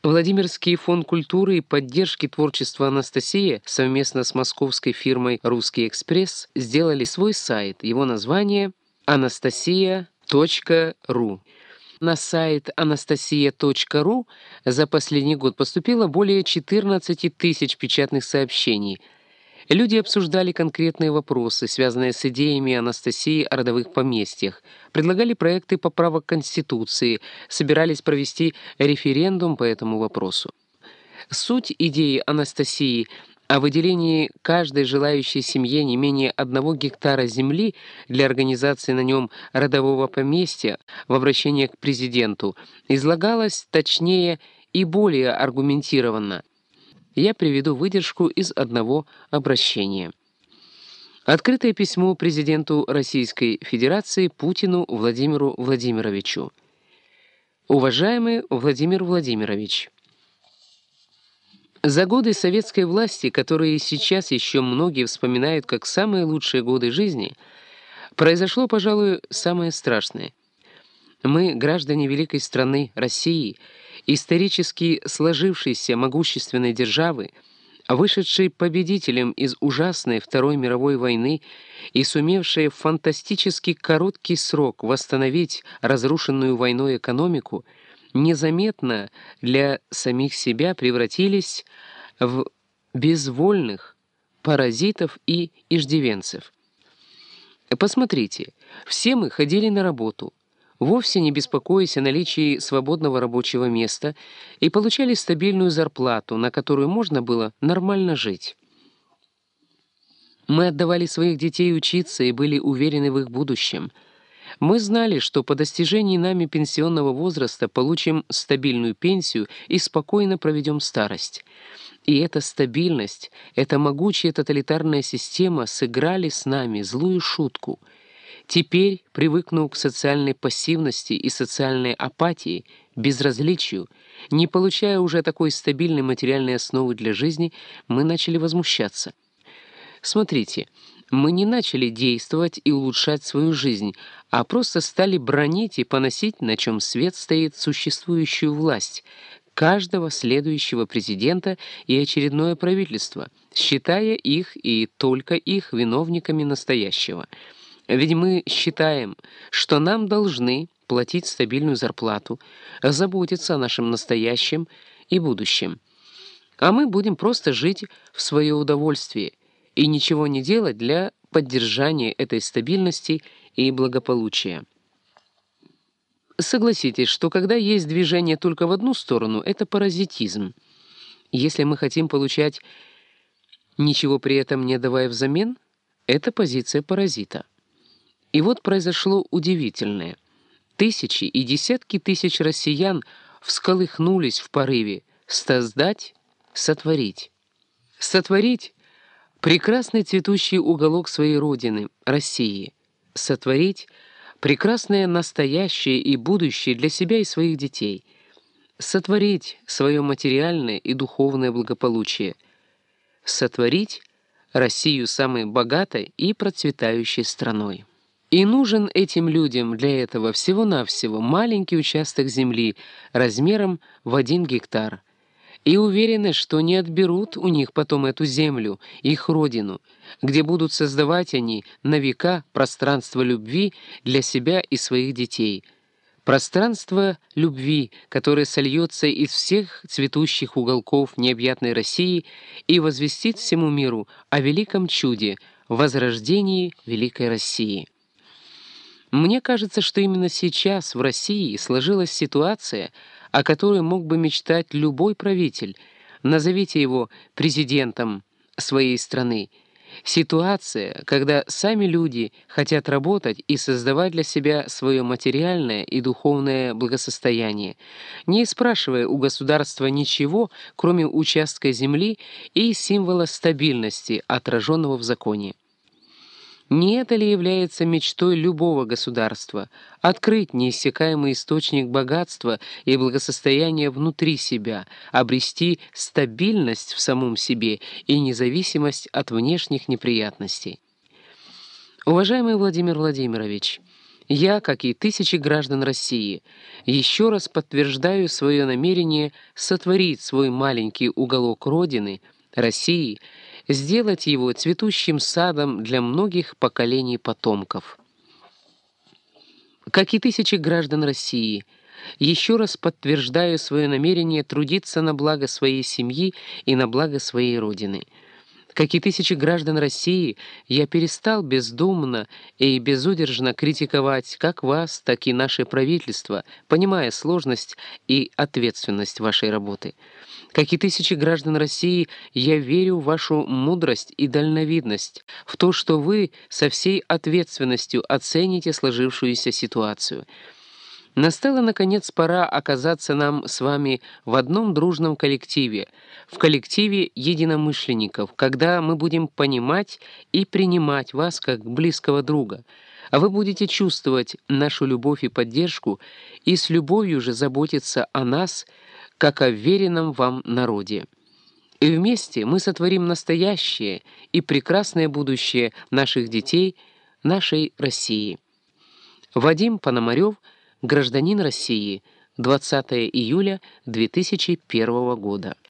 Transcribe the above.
Владимирский фонд культуры и поддержки творчества «Анастасия» совместно с московской фирмой «Русский экспресс» сделали свой сайт. Его название anastasia.ru. На сайт anastasia.ru за последний год поступило более 14 тысяч печатных сообщений. Люди обсуждали конкретные вопросы, связанные с идеями Анастасии о родовых поместьях, предлагали проекты поправок Конституции, собирались провести референдум по этому вопросу. Суть идеи Анастасии о выделении каждой желающей семье не менее 1 гектара земли для организации на нем родового поместья в обращении к президенту излагалась точнее и более аргументированно. Я приведу выдержку из одного обращения. Открытое письмо президенту Российской Федерации Путину Владимиру Владимировичу. Уважаемый Владимир Владимирович, за годы советской власти, которые сейчас еще многие вспоминают как самые лучшие годы жизни, произошло, пожалуй, самое страшное. Мы, граждане великой страны России, исторически сложившейся могущественной державы, вышедшей победителем из ужасной Второй мировой войны и сумевшей в фантастически короткий срок восстановить разрушенную войной экономику, незаметно для самих себя превратились в безвольных паразитов и иждивенцев. Посмотрите, все мы ходили на работу, вовсе не беспокоясь о наличии свободного рабочего места, и получали стабильную зарплату, на которую можно было нормально жить. Мы отдавали своих детей учиться и были уверены в их будущем. Мы знали, что по достижении нами пенсионного возраста получим стабильную пенсию и спокойно проведем старость. И эта стабильность, эта могучая тоталитарная система сыграли с нами злую шутку. Теперь, привыкнув к социальной пассивности и социальной апатии, безразличию, не получая уже такой стабильной материальной основы для жизни, мы начали возмущаться. Смотрите, мы не начали действовать и улучшать свою жизнь, а просто стали бранить и поносить, на чем свет стоит, существующую власть, каждого следующего президента и очередное правительство, считая их и только их виновниками настоящего. Ведь мы считаем, что нам должны платить стабильную зарплату, заботиться о нашем настоящем и будущем. А мы будем просто жить в свое удовольствие и ничего не делать для поддержания этой стабильности и благополучия. Согласитесь, что когда есть движение только в одну сторону, это паразитизм. Если мы хотим получать, ничего при этом не давая взамен, это позиция паразита. И вот произошло удивительное. Тысячи и десятки тысяч россиян всколыхнулись в порыве создать, сотворить. Сотворить прекрасный цветущий уголок своей родины, России. Сотворить прекрасное настоящее и будущее для себя и своих детей. Сотворить свое материальное и духовное благополучие. Сотворить Россию самой богатой и процветающей страной. И нужен этим людям для этого всего-навсего маленький участок земли размером в 1 гектар. И уверены, что не отберут у них потом эту землю, их родину, где будут создавать они на века пространство любви для себя и своих детей. Пространство любви, которое сольется из всех цветущих уголков необъятной России и возвестит всему миру о великом чуде, возрождении великой России. Мне кажется, что именно сейчас в России сложилась ситуация, о которой мог бы мечтать любой правитель, назовите его президентом своей страны. Ситуация, когда сами люди хотят работать и создавать для себя свое материальное и духовное благосостояние, не спрашивая у государства ничего, кроме участка земли и символа стабильности, отраженного в законе. Не это ли является мечтой любого государства — открыть неиссякаемый источник богатства и благосостояния внутри себя, обрести стабильность в самом себе и независимость от внешних неприятностей? Уважаемый Владимир Владимирович, Я, как и тысячи граждан России, еще раз подтверждаю свое намерение сотворить свой маленький уголок Родины, России, сделать его цветущим садом для многих поколений потомков. Как и тысячи граждан России, еще раз подтверждаю свое намерение трудиться на благо своей семьи и на благо своей Родины. Как и тысячи граждан России, я перестал бездумно и безудержно критиковать как вас, так и наше правительство, понимая сложность и ответственность вашей работы. Как и тысячи граждан России, я верю в вашу мудрость и дальновидность, в то, что вы со всей ответственностью оцените сложившуюся ситуацию. Настала, наконец, пора оказаться нам с вами в одном дружном коллективе, в коллективе единомышленников, когда мы будем понимать и принимать вас как близкого друга, а вы будете чувствовать нашу любовь и поддержку и с любовью же заботиться о нас, как о веренном вам народе. И вместе мы сотворим настоящее и прекрасное будущее наших детей, нашей России. Вадим Пономарев, гражданин России, 20 июля 2001 года.